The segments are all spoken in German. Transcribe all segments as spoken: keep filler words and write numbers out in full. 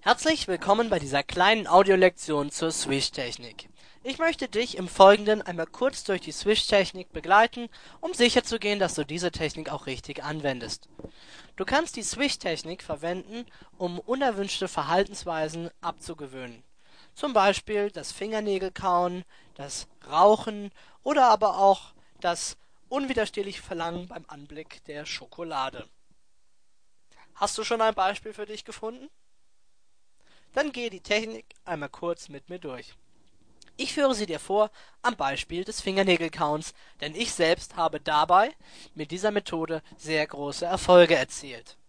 Herzlich willkommen bei dieser kleinen Audiolektion zur Swish-Technik. Ich möchte dich im Folgenden einmal kurz durch die Swish-Technik begleiten, um sicherzugehen, dass du diese Technik auch richtig anwendest. Du kannst die Swish-Technik verwenden, um unerwünschte Verhaltensweisen abzugewöhnen. Zum Beispiel das Fingernägelkauen, das Rauchen oder aber auch das unwiderstehliche Verlangen beim Anblick der Schokolade. Hast du schon ein Beispiel für dich gefunden? Dann gehe die Technik einmal kurz mit mir durch. Ich führe sie dir vor am Beispiel des Fingernägelkauens, denn ich selbst habe dabei mit dieser Methode sehr große Erfolge erzielt.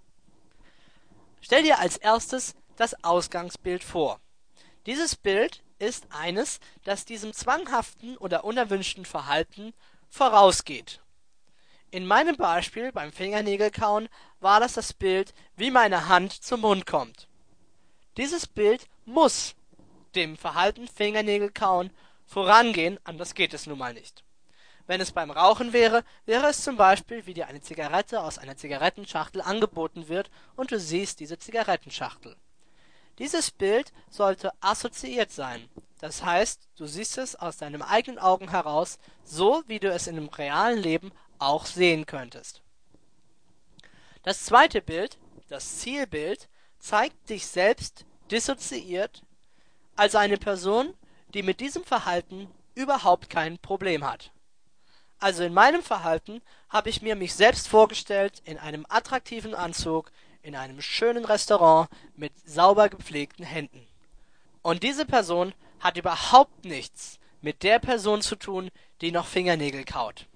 Stell dir als erstes das Ausgangsbild vor. Dieses Bild ist eines, das diesem zwanghaften oder unerwünschten Verhalten vorausgeht. In meinem Beispiel beim Fingernägelkauen war das das Bild, wie meine Hand zum Mund kommt. Dieses Bild muss dem Verhalten Fingernägelkauen vorangehen, anders geht es nun mal nicht. Wenn es beim Rauchen wäre, wäre es zum Beispiel, wie dir eine Zigarette aus einer Zigarettenschachtel angeboten wird und du siehst diese Zigarettenschachtel. Dieses Bild sollte assoziiert sein. Das heißt, du siehst es aus deinen eigenen Augen heraus, so wie du es in dem realen Leben auch sehen könntest. Das zweite Bild, das Zielbild, zeigt dich selbst dissoziiert als eine Person, die mit diesem Verhalten überhaupt kein Problem hat. Also in meinem Verhalten habe ich mir mich selbst vorgestellt in einem attraktiven Anzug, in einem schönen Restaurant mit sauber gepflegten Händen. Und diese Person hat überhaupt nichts mit der Person zu tun, die noch Fingernägel kaut.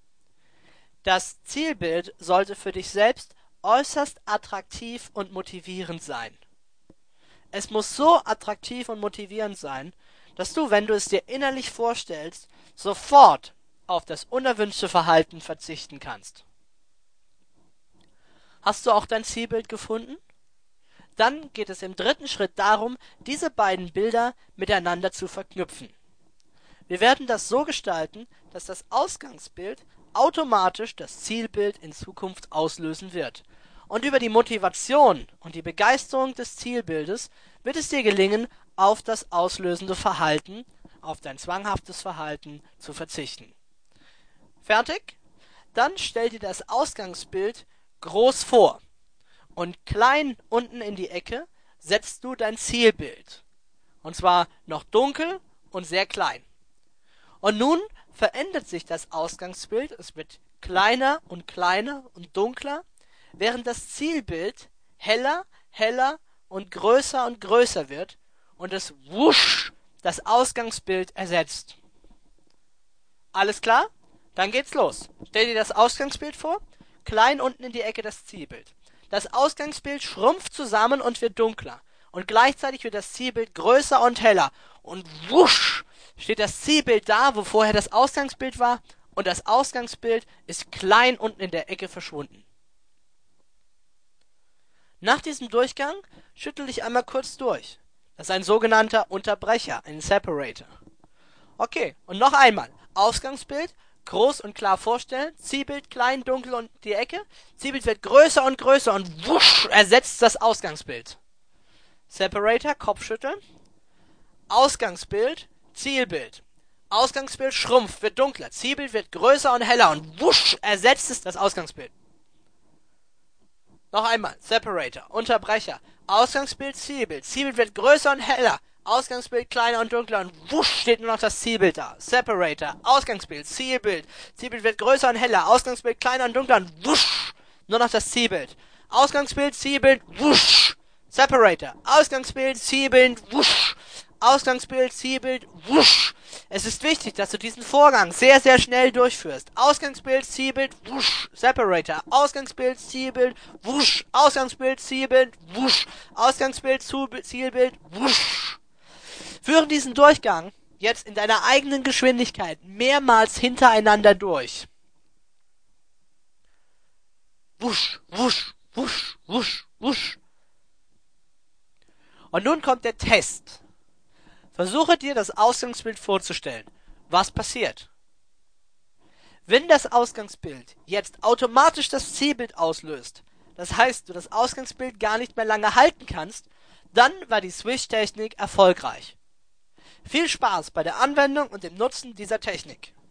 Das Zielbild sollte für dich selbst äußerst attraktiv und motivierend sein. Es muss so attraktiv und motivierend sein, dass du, wenn du es dir innerlich vorstellst, sofort auf das unerwünschte Verhalten verzichten kannst. Hast du auch dein Zielbild gefunden? Dann geht es im dritten Schritt darum, diese beiden Bilder miteinander zu verknüpfen. Wir werden das so gestalten, dass das Ausgangsbild automatisch das Zielbild in Zukunft auslösen wird. Und über die Motivation und die Begeisterung des Zielbildes wird es dir gelingen, auf das auslösende Verhalten, auf dein zwanghaftes Verhalten zu verzichten. Fertig? Dann stell dir das Ausgangsbild groß vor und klein unten in die Ecke setzt du dein Zielbild. Und zwar noch dunkel und sehr klein. Und nun verändert sich das Ausgangsbild, es wird kleiner und kleiner und dunkler, während das Zielbild heller, heller und größer und größer wird und es wusch das Ausgangsbild ersetzt. Alles klar? Dann geht's los. Stell dir das Ausgangsbild vor, klein unten in die Ecke das Zielbild. Das Ausgangsbild schrumpft zusammen und wird dunkler. Und gleichzeitig wird das Zielbild größer und heller. Und wusch steht das Zielbild da, wo vorher das Ausgangsbild war. Und das Ausgangsbild ist klein unten in der Ecke verschwunden. Nach diesem Durchgang schüttel dich einmal kurz durch. Das ist ein sogenannter Unterbrecher, ein Separator. Okay, und noch einmal. Ausgangsbild, groß und klar vorstellen. Zielbild, klein, dunkel und die Ecke. Zielbild wird größer und größer und wusch, ersetzt das Ausgangsbild. Separator, Kopfschütteln. Ausgangsbild, Zielbild. Ausgangsbild schrumpft, wird dunkler. Zielbild wird größer und heller und wusch, ersetzt es das Ausgangsbild. Noch einmal, Separator, Unterbrecher, Ausgangsbild, Zielbild. Zielbild wird größer und heller. Ausgangsbild kleiner und dunkler und wusch steht nur noch das Zielbild da. Separator, Ausgangsbild, Zielbild. Zielbild wird größer und heller. Ausgangsbild kleiner und dunkler und wusch nur noch das Zielbild. Ausgangsbild, Zielbild, wusch. Separator, Ausgangsbild, Zielbild, wusch. Ausgangsbild, Zielbild, wusch. Es ist wichtig, dass du diesen Vorgang sehr, sehr schnell durchführst. Ausgangsbild, Zielbild, wusch. Separator, Ausgangsbild, Zielbild, wusch. Ausgangsbild, Zielbild, wusch. Ausgangsbild, Zielbild, wusch. Führe diesen Durchgang jetzt in deiner eigenen Geschwindigkeit mehrmals hintereinander durch. Wusch, wusch, wusch, wusch, wusch. Und nun kommt der Test. Versuche dir das Ausgangsbild vorzustellen. Was passiert? Wenn das Ausgangsbild jetzt automatisch das Zielbild auslöst, das heißt, du das Ausgangsbild gar nicht mehr lange halten kannst, Dann war die Swish-Technik erfolgreich. Viel Spaß bei der Anwendung und dem Nutzen dieser Technik.